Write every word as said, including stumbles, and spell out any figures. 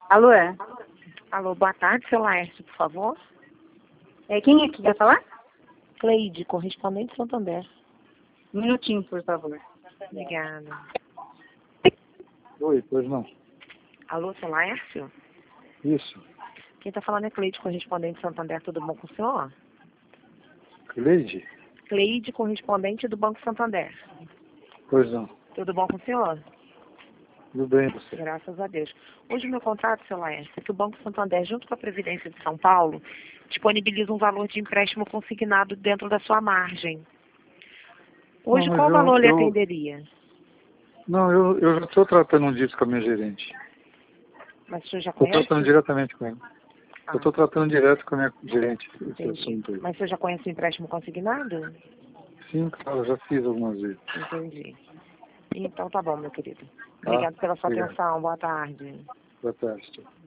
Alô, é? Alô, boa tarde, seu Laércio, por favor. É, quem é que quer falar? Cleide, correspondente Santander. Um minutinho, por favor. Obrigada. Oi, pois não. Alô, seu Laércio? Isso. Quem está falando é Cleide, correspondente Santander. Tudo bom com o senhor? Cleide? Cleide, correspondente do Banco Santander. Pois não. Tudo bom com o senhor? Tudo bem, você? Graças a Deus. Hoje o meu contrato, seu Laércio, é que o Banco Santander, junto com a Previdência de São Paulo, disponibiliza um valor de empréstimo consignado dentro da sua margem. Hoje, Não, mas qual eu- valor lhe eu- atenderia? Não, eu, eu já estou tratando disso com a minha gerente. Mas o senhor já Estou conhece? tratando diretamente com ela. Ah, Eu estou tratando direto com a minha gerente esse entendi. assunto aí. Mas o senhor já conhece o empréstimo consignado? Sim, claro, já fiz algumas vezes. Entendi. Então tá bom, meu querido. Tá? Obrigado pela sua Obrigado. atenção. Boa tarde. Boa tarde.